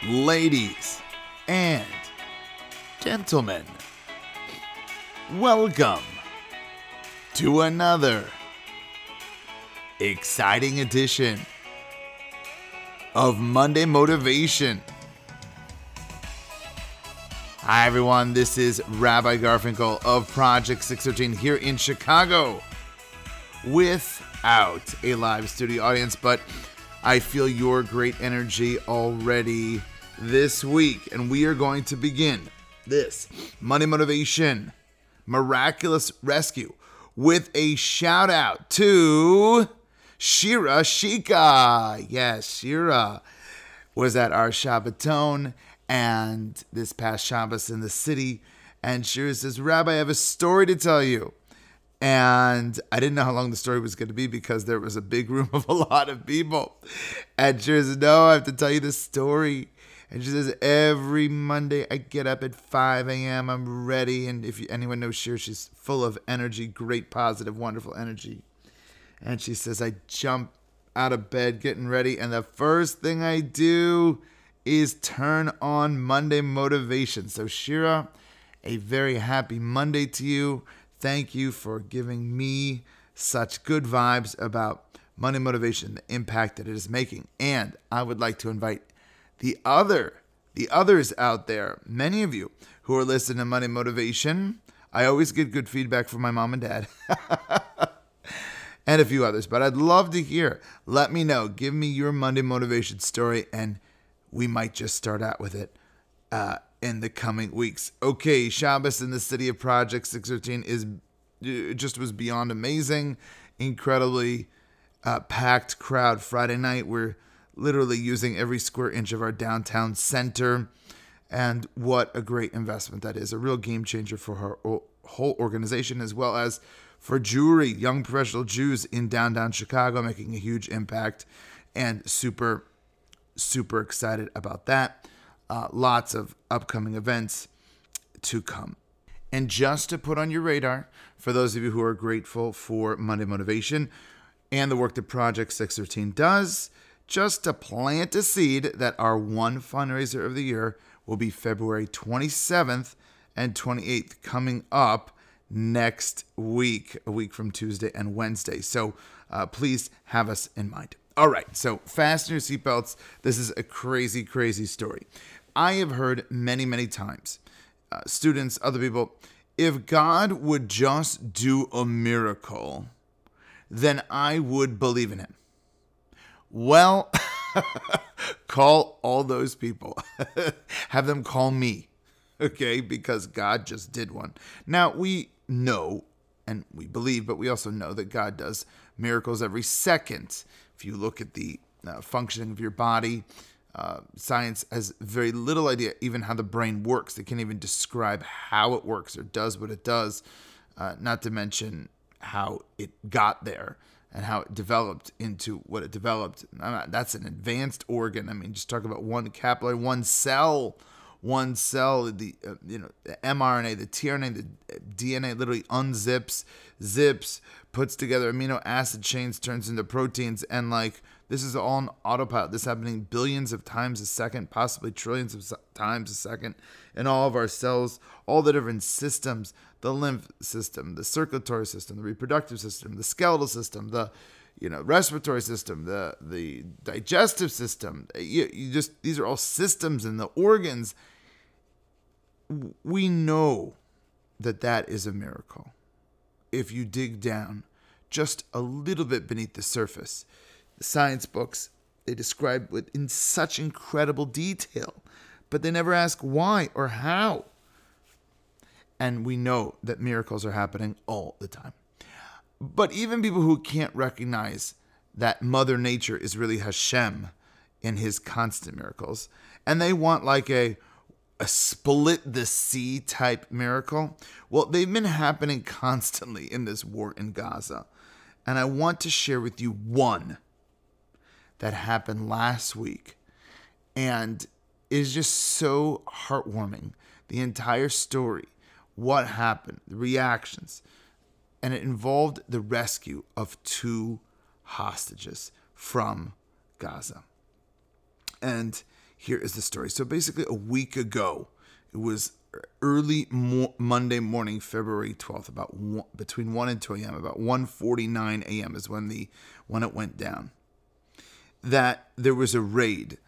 Ladies and gentlemen, welcome to another exciting edition of Monday Motivation. Hi everyone, this is Rabbi Garfinkel of Project 613 here in Chicago without a live studio audience, but I feel your great energy already this week, and we are going to begin this Monday Motivation Miraculous Rescue with a shout out to Shira Shika. Yes, Shira was at our Shabbaton and this past Shabbos in the city, and Shira says, Rabbi, I have a story to tell you. And I didn't know how long the story was going to be because there was a big room of a lot of people. And she says, no, I have to tell you the story. And she says, every Monday I get up at 5 a.m. I'm ready. And if anyone knows Shira, she's full of energy, great, positive, wonderful energy. And she says, I jump out of bed getting ready. And the first thing I do is turn on Monday Motivation. So Shira, a very happy Monday to you. Thank you for giving me such good vibes about Monday Motivation, the impact that it is making. And I would like to invite the others out there, many of you who are listening to Monday Motivation. I always get good feedback from my mom and dad and a few others, but I'd love to hear. Let me know. Give me your Monday Motivation story, and we might just start out with it in the coming weeks. Okay, Shabbos in the city of Project 613 was beyond amazing. Incredibly packed crowd Friday night. We're literally using every square inch of our downtown center. And what a great investment that is. A real game changer for our whole organization, as well as for Jewry, young professional Jews in downtown Chicago, making a huge impact, and super excited about that. Lots of upcoming events to come. And just to put on your radar, for those of you who are grateful for Monday Motivation and the work that Project 613 does, just to plant a seed that our one fundraiser of the year will be February 27th and 28th, coming up next week, a week from Tuesday and Wednesday. So please have us in mind. All right, so fasten your seatbelts. This is a crazy, crazy story. I have heard many times, students, other people, if God would just do a miracle, then I would believe in him. Well, call all those people. Have them call me, okay? Because God just did one. Now, we know and we believe, but we also know that God does miracles every second. If you look at the functioning of your body, science has very little idea even how the brain works. They can't even describe how it works or does what it does, not to mention how it got there and how it developed into what it developed. That's an advanced organ. I mean, just talk about one capillary, one cell, the the mRNA, the tRNA, the DNA literally unzips, zips, puts together amino acid chains, turns into proteins, and this is all on autopilot. This is happening billions of times a second, possibly trillions of times a second in all of our cells, all the different systems, the lymph system, the circulatory system, the reproductive system, the skeletal system, the respiratory system, the digestive system. These are all systems in the organs. We know that is a miracle. If you dig down just a little bit beneath the surface, the science books, they describe it in such incredible detail, but they never ask why or how. And we know that miracles are happening all the time. But even people who can't recognize that Mother Nature is really Hashem in his constant miracles, and they want a split the sea type miracle, well, they've been happening constantly in this war in Gaza. And I want to share with you one that happened last week and is just so heartwarming. The entire story, what happened, the reactions, and it involved the rescue of 2 hostages from Gaza. And Here is the story. So basically, a week ago, it was early Monday morning, February 12th, between 1 and 2 a.m., about 1:49 a.m. is when it went down, that there was a raid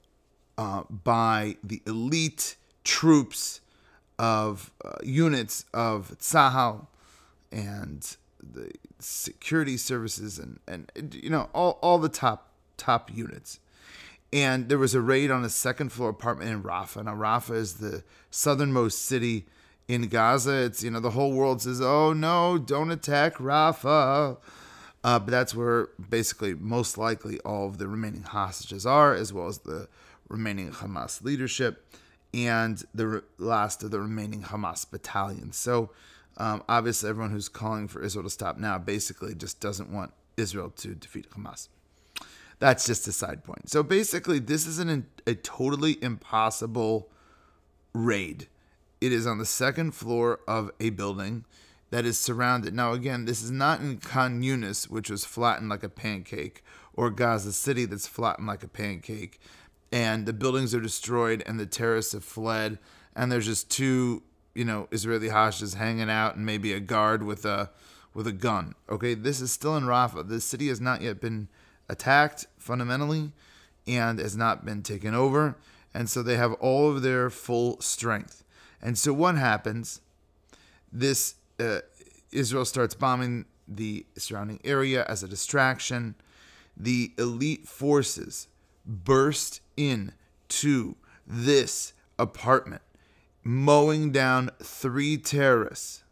by the elite troops of units of Tzahal and the security services and all the top units. And there was a raid on a second floor apartment in Rafah. Now, Rafah is the southernmost city in Gaza. It's, the whole world says, oh no, don't attack Rafah. But that's where basically most likely all of the remaining hostages are, as well as the remaining Hamas leadership and the last of the remaining Hamas battalions. So obviously everyone who's calling for Israel to stop now basically just doesn't want Israel to defeat Hamas. That's just a side point. So basically, this is a totally impossible raid. It is on the second floor of a building that is surrounded. Now, again, this is not in Khan Yunis, which was flattened like a pancake, or Gaza City that's flattened like a pancake, and the buildings are destroyed and the terrorists have fled, and there's just two, Israeli hostages hanging out and maybe a guard with a gun. Okay, this is still in Rafah. The city has not yet been attacked fundamentally and has not been taken over, and so they have all of their full strength. And so what happens? This Israel starts bombing the surrounding area as a distraction. The elite forces burst in to this apartment, mowing down 3 terrorists,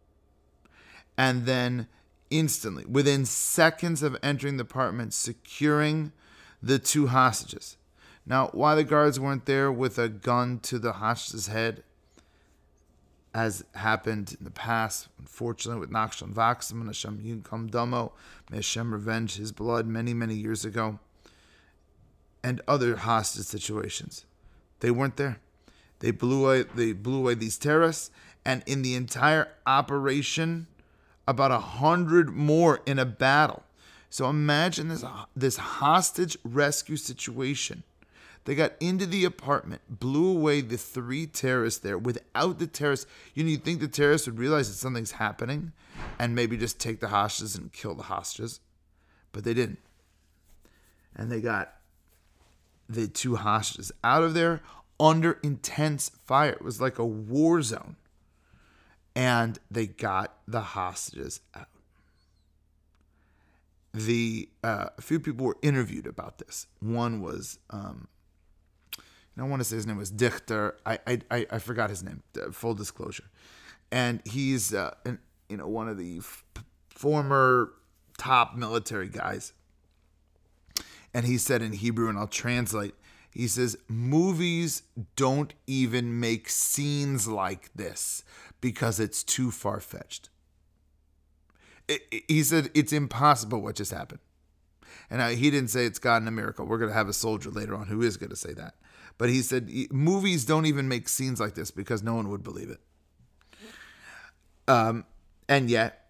and then instantly, within seconds of entering the apartment, securing the 2 hostages. Now, why the guards weren't there with a gun to the hostage's head, as happened in the past, unfortunately, with Nachshon Vaxman, Hashem Yinkom Domo, may Hashem revenge his blood many, many years ago, and other hostage situations. They weren't there. They blew away these terrorists, and in the entire operation, about 100 more in a battle. So imagine this hostage rescue situation. They got into the apartment, blew away the 3 terrorists there. Without the terrorists, you'd think the terrorists would realize that something's happening and maybe just take the hostages and kill the hostages. But they didn't. And they got the 2 hostages out of there under intense fire. It was like a war zone. And they got the hostages out. A few people were interviewed about this. One was, I want to say his name was Dichter. I forgot his name. Full disclosure, and he's one of the former top military guys. And he said in Hebrew, and I'll translate. He says, movies don't even make scenes like this because it's too far-fetched. He said, it's impossible what just happened. And he didn't say it's God in a miracle. We're going to have a soldier later on who is going to say that. But he said, movies don't even make scenes like this because no one would believe it. And yet,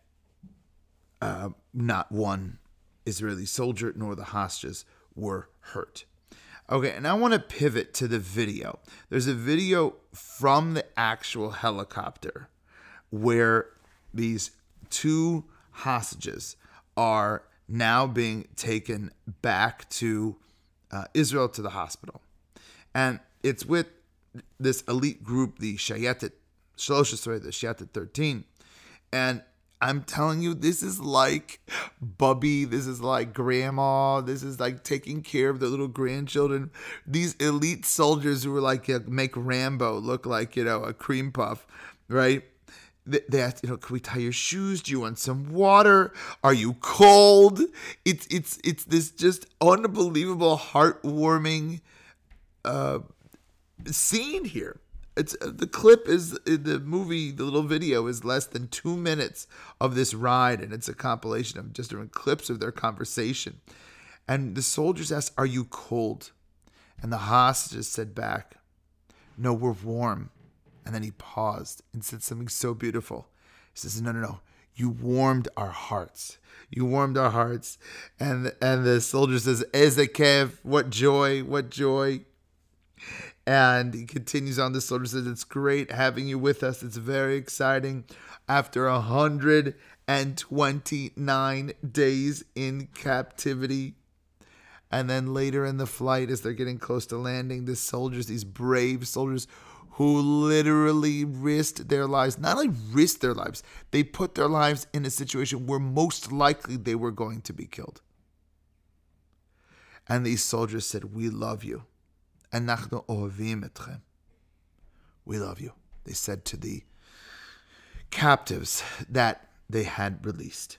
not one Israeli soldier nor the hostages were hurt. Okay, and I want to pivot to the video. There's a video from the actual helicopter where these 2 hostages are now being taken back to Israel, to the hospital. And it's with this elite group, the Shayetet 13. And I'm telling you, this is like Bubby. This is like Grandma. This is like taking care of the little grandchildren. These elite soldiers who were like, make Rambo look like, a cream puff, right? They asked, can we tie your shoes? Do you want some water? Are you cold? It's this just unbelievable, heartwarming scene here. It's the clip is the movie. The little video is less than 2 minutes of this ride, and it's a compilation of just different clips of their conversation. And the soldiers asked, "Are you cold?" And the hostages said back, "No, we're warm." And then he paused and said something so beautiful. He says, "No. You warmed our hearts. You warmed our hearts." And the soldier says, "Ezekev, what joy, what joy." And he continues on. The soldier says, it's great having you with us. It's very exciting. After 129 days in captivity. And then later in the flight, as they're getting close to landing, the soldiers, these brave soldiers who literally risked their lives, not only risked their lives, they put their lives in a situation where most likely they were going to be killed. And these soldiers said, we love you. Anachnu ohavim etchem. We love you. They said to the captives that they had released.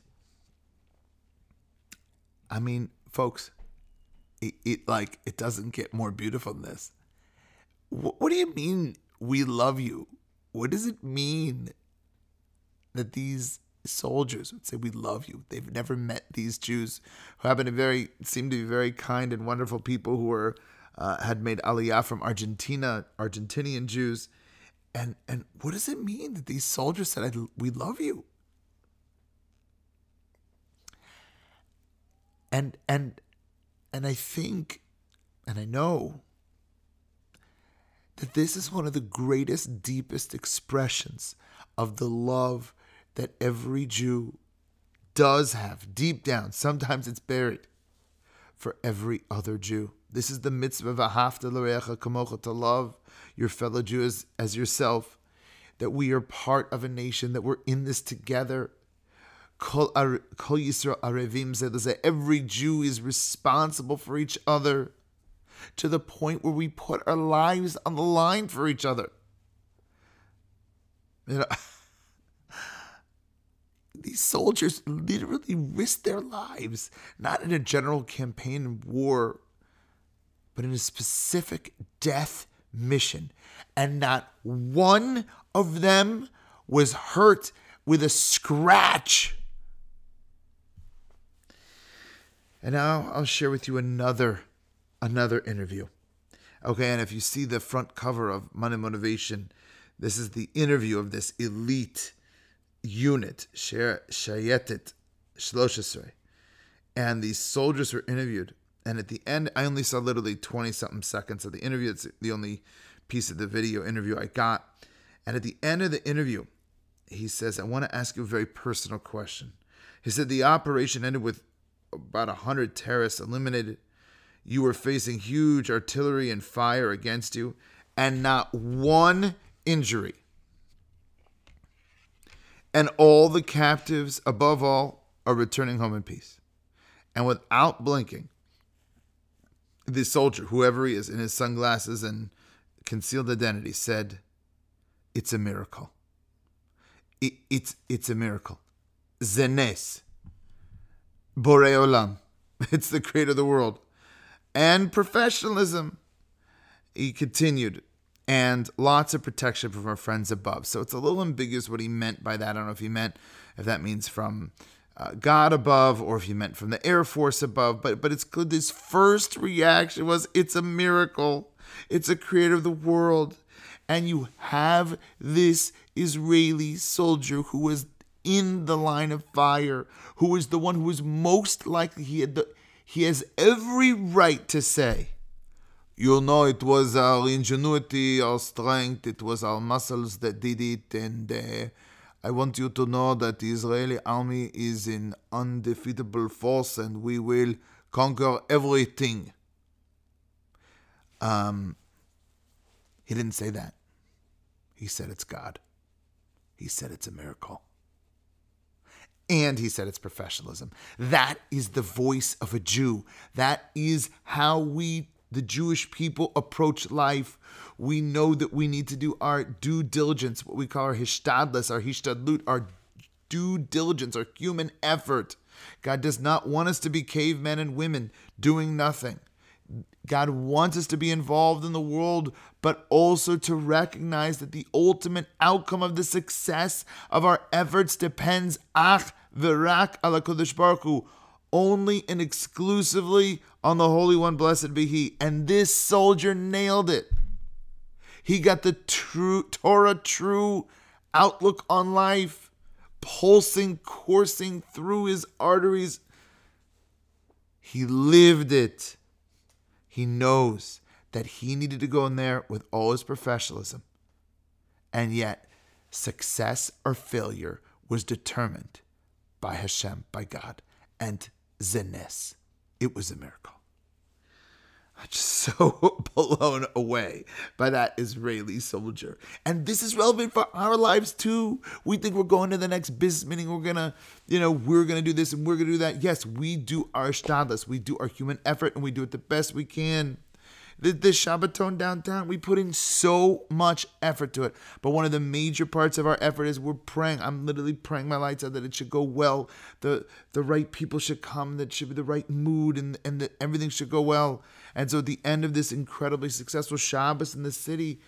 I mean, folks, it doesn't get more beautiful than this. What do you mean we love you? What does it mean that these soldiers would say we love you? They've never met these Jews who seem to be very kind and wonderful people who were had made Aliyah from Argentina, Argentinian Jews. And what does it mean that these soldiers said, we love you? And I think, and I know, that this is one of the greatest, deepest expressions of the love that every Jew does have deep down. Sometimes it's buried for every other Jew. This is the mitzvah v'ahavta l'reacha kamocha, to love your fellow Jew as yourself, that we are part of a nation, that we're in this together. Kol Yisrael arevim ze lezeh. Every Jew is responsible for each other, to the point where we put our lives on the line for each other. You know, these soldiers literally risked their lives, not in a general campaign and war, but in a specific death mission. And not one of them was hurt with a scratch. And now I'll share with you another interview. Okay, and if you see the front cover of Monday Motivation, this is the interview of this elite unit, Shayetet Shloshesrei. And these soldiers were interviewed. And at the end, I only saw literally 20-something seconds of the interview. It's the only piece of the video interview I got. And at the end of the interview, he says, I want to ask you a very personal question. He said, the operation ended with about 100 terrorists eliminated. You were facing huge artillery and fire against you, and not one injury. And all the captives, above all, are returning home in peace. And without blinking, the soldier, whoever he is, in his sunglasses and concealed identity, said, it's a miracle. It's a miracle. Zenes. Borei Olam. It's the creator of the world. And professionalism. He continued. And lots of protection from our friends above. So it's a little ambiguous what he meant by that. I don't know if that means from God above, or if he meant from the Air Force above. But it's good. His first reaction was, it's a miracle. It's a creator of the world. And you have this Israeli soldier who was in the line of fire, who is the one who is most likely, he has every right to say, you know, it was our ingenuity, our strength, it was our muscles that did it, and I want you to know that the Israeli army is an undefeatable force, and we will conquer everything. He didn't say that. He said it's God. He said it's a miracle. And he said it's professionalism. That is the voice of a Jew. That is how we, the Jewish people, approach life. We know that we need to do our due diligence, what we call our hishtadlus, our hishtadlut, our due diligence, our human effort. God does not want us to be cavemen and women doing nothing. God wants us to be involved in the world, but also to recognize that the ultimate outcome of the success of our efforts depends ach v'rak ala Kodesh Baruch Hu, only and exclusively on the Holy One, blessed be He. And this soldier nailed it. He got the true outlook on life, pulsing, coursing through his arteries. He lived it. He knows that he needed to go in there with all his professionalism. And yet, success or failure was determined by Hashem, by God, and zenes. It was a miracle. I'm just so blown away by that Israeli soldier. And this is relevant for our lives too. We think we're going to the next business meeting. We're going to do this and we're going to do that. Yes, we do our shtadlis. We do our human effort and we do it the best we can. This Shabbaton downtown, we put in so much effort to it. But one of the major parts of our effort is we're praying. I'm literally praying my lights out that it should go well. The right people should come. That should be the right mood and that everything should go well. And so at the end of this incredibly successful Shabbos in the city,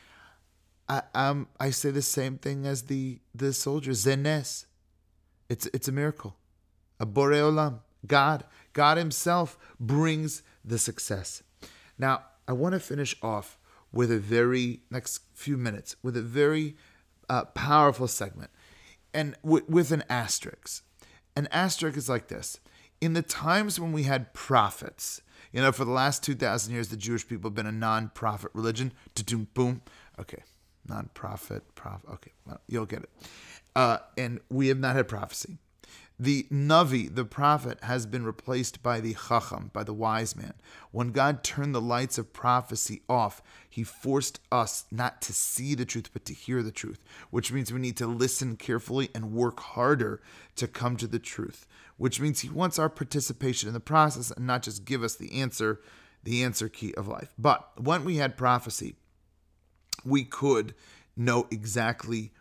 I say the same thing as the soldier, zenes. It's a miracle. A borei olam. God himself brings the success. Now, I want to finish off with next few minutes, with a very powerful segment, and with an asterisk. An asterisk is like this. In the times when we had prophets, for the last 2,000 years, the Jewish people have been a non-prophet religion. Boom. Okay. Non-prophet, okay, well, you'll get it. And we have not had prophecy. The Navi, the prophet, has been replaced by the Chacham, by the wise man. When God turned the lights of prophecy off, he forced us not to see the truth, but to hear the truth, which means we need to listen carefully and work harder to come to the truth, which means he wants our participation in the process and not just give us the answer key of life. But when we had prophecy, we could know exactly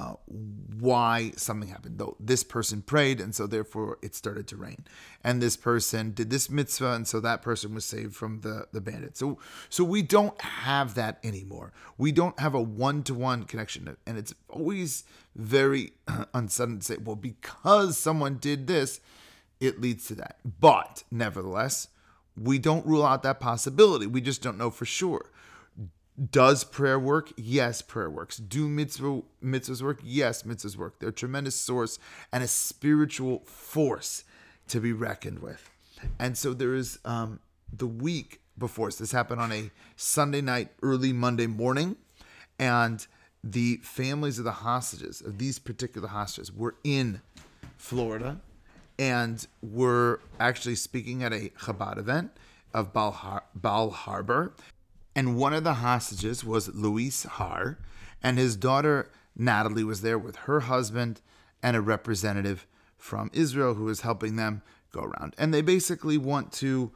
why something happened. Though this person prayed, and so therefore it started to rain. And this person did this mitzvah, and so that person was saved from the bandits. So we don't have that anymore. We don't have a one-to-one connection. And it's always very unsettling to say, well, because someone did this, it leads to that. But nevertheless, we don't rule out that possibility. We just don't know for sure. Does prayer work? Yes, prayer works. Do mitzvahs work? Yes, mitzvahs work. They're a tremendous source and a spiritual force to be reckoned with. And so there is the week before us. This happened on a Sunday night, early Monday morning. And the families of the hostages, of these particular hostages, were in Florida and were actually speaking at a Chabad event of Bal Harbor. And one of the hostages was Luis Har, and his daughter Natalie was there with her husband and a representative from Israel who was helping them go around. And they basically want to,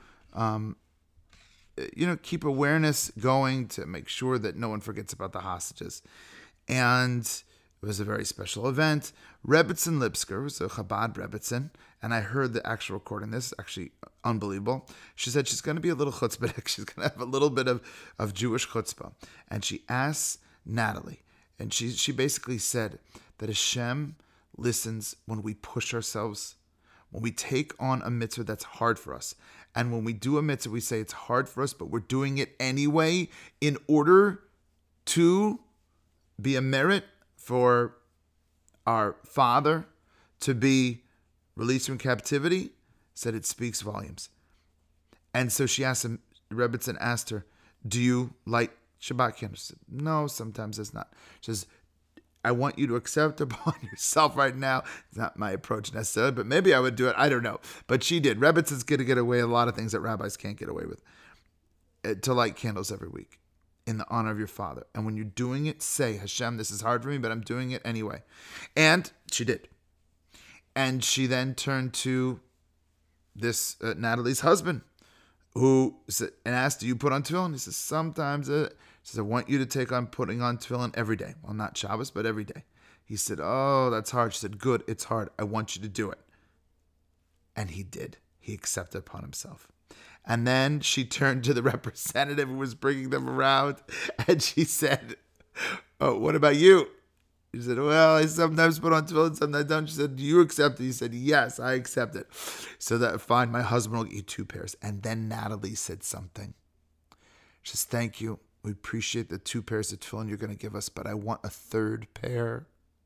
keep awareness going to make sure that no one forgets about the hostages. And it was a very special event. Rebbetzin Lipsker was a Chabad Rebbetzin, and I heard the actual recording. This is actually unbelievable. She said she's going to be a little chutzpah. She's going to have a little bit of Jewish chutzpah. And she asked Natalie, and she basically said that Hashem listens when we push ourselves, when we take on a mitzvah that's hard for us. And when we do a mitzvah, we say it's hard for us, but we're doing it anyway in order to be a merit for our father to be released from captivity, said it speaks volumes. And so she asked him, Rebbetzin asked her, do you light Shabbat candles? She said, no, sometimes it's not. She says, I want you to accept upon yourself right now. It's not my approach necessarily, but maybe I would do it. I don't know. But she did. Rebetzin's going to get away with a lot of things that rabbis can't get away with. To light candles every week in the honor of your father. And when you're doing it, say, Hashem, this is hard for me, but I'm doing it anyway. And she did. And she then turned to this Natalie's husband, who said, and asked, do you put on tefillin? He says, sometimes. She says, I want you to take on putting on tefillin every day. Well, not Shabbos, but every day. He said, oh, that's hard. She said, good, it's hard. I want you to do it. And he did. He accepted upon himself. And then she turned to the representative who was bringing them around, and she said, oh, what about you? He said, well, I sometimes put on tefillin, sometimes I don't. She said, do you accept it? He said, yes, I accept it. So that, fine, my husband will get you 2 pairs. And then Natalie said something. She says, thank you. We appreciate the 2 pairs of tefillin you're going to give us, but I want a 3rd pair.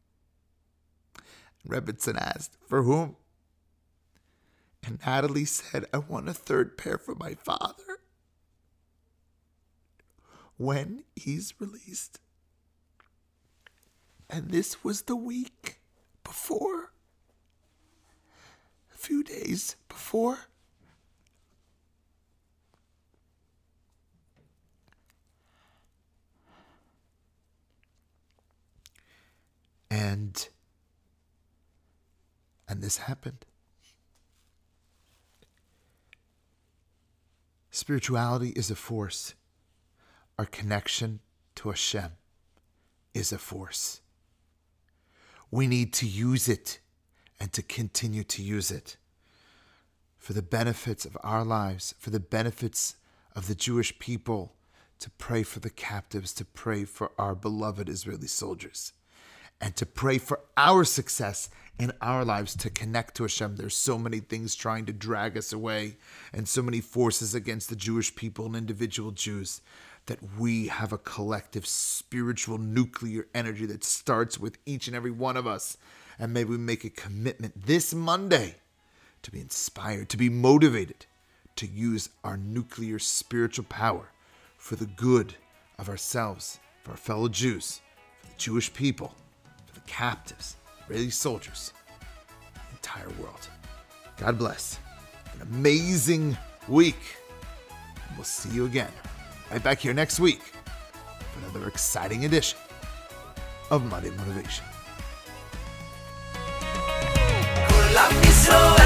Rebbetzin asked, for whom? And Natalie said, I want a 3rd pair for my father. when he's released. And this was the week before, a few days before. And this happened. Spirituality is a force. Our connection to Hashem is a force. We need to use it and to continue to use it for the benefits of our lives, for the benefits of the Jewish people, to pray for the captives, to pray for our beloved Israeli soldiers, and to pray for our success in our lives, to connect to Hashem. There's so many things trying to drag us away and so many forces against the Jewish people and individual Jews, that we have a collective spiritual nuclear energy that starts with each and every one of us. And may we make a commitment this Monday to be inspired, to be motivated, to use our nuclear spiritual power for the good of ourselves, for our fellow Jews, for the Jewish people, for the captives, Israeli soldiers, the entire world. God bless. An amazing week. And we'll see you again right back here next week for another exciting edition of Monday Motivation. כולם ישראל